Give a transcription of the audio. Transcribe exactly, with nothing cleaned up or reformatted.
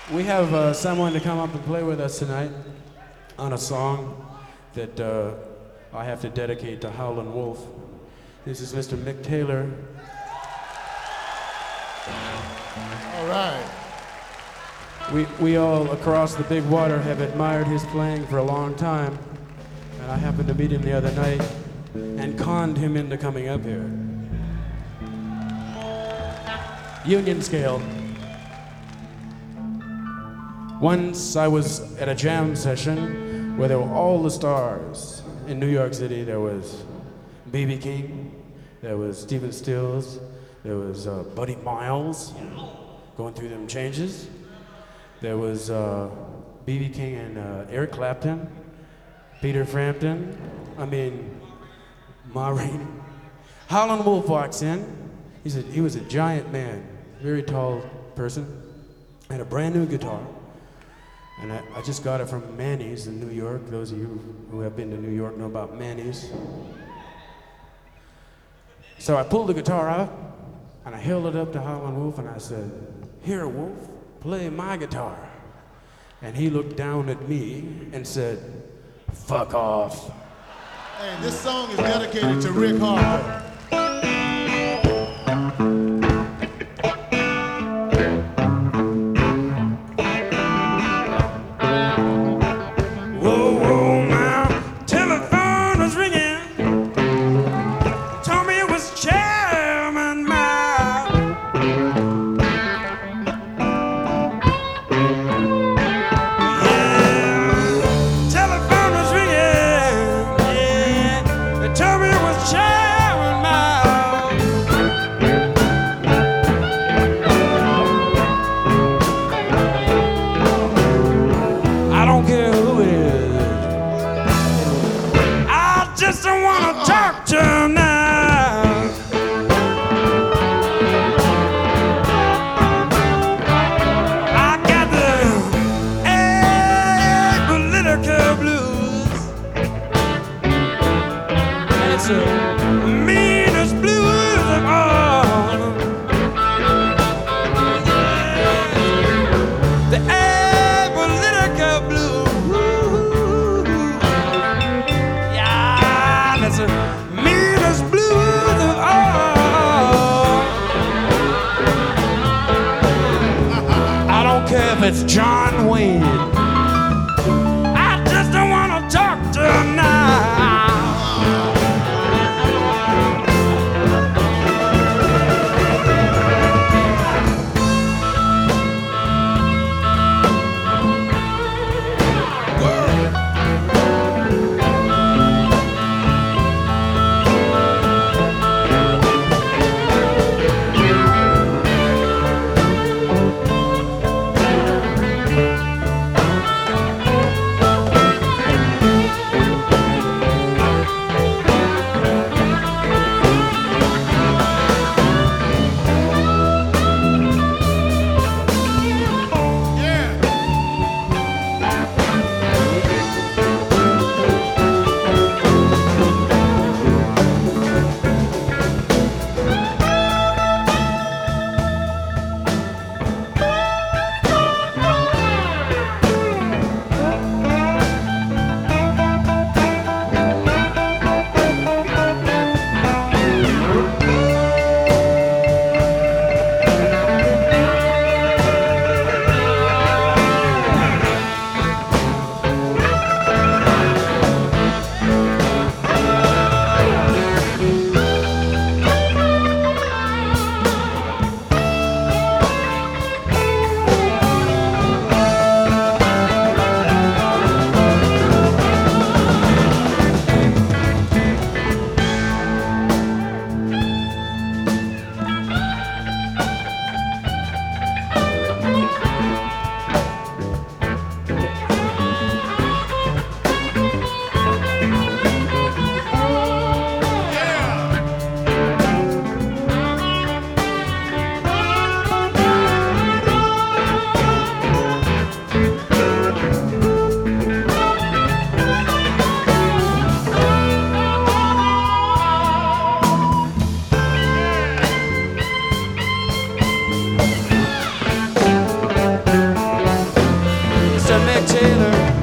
We have uh, someone to come up and play with us tonight on a song that uh, I have to dedicate to Howlin' Wolf. This is Mister Mick Taylor. All right. We, we all across the big water have admired his playing for a long time, and I happened to meet him the other night and conned him into coming up here. Union scale. Once I was at a jam session where there were all the stars. In New York City, there was B B King, there was Stephen Stills, there was uh, Buddy Miles going through them changes. There was uh, B B King and uh, Eric Clapton, Peter Frampton, I mean, Ma Rainey. Howlin' Wolf walks in. He's a, he was a giant man, very tall person, had a brand new guitar. And I, I just got it from Manny's in New York. Those of you who have been to New York know about Manny's. So I pulled the guitar out, and I held it up to Howlin' Wolf, and I said, "Here, Wolf, play my guitar." And he looked down at me and said, "Fuck off." Hey, this song is dedicated to Rick Harper. It's John Wayne. I just don't want to talk tonight. together.